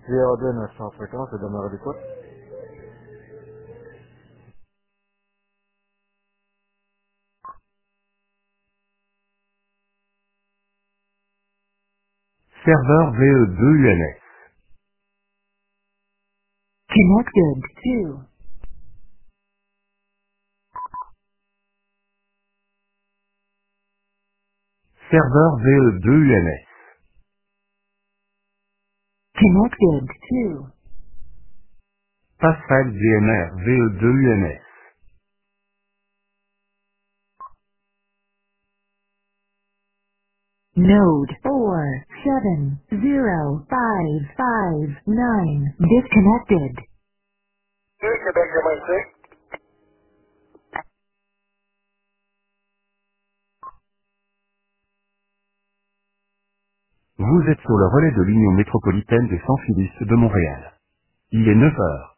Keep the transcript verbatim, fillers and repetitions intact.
zéro deux neuf cent cinquante, c'est demeure d'écoute. Serveur V E deux U N S. Connected to. Serveur V E deux U N S. Connected to. Passfile V M R V E deux U N S. Node four seven zero five five nine disconnected. Oui, Québec Jamaïcain. Vous êtes sur le relais de l'Union métropolitaine des Sans-Filis de Montréal. Il est neuf heures.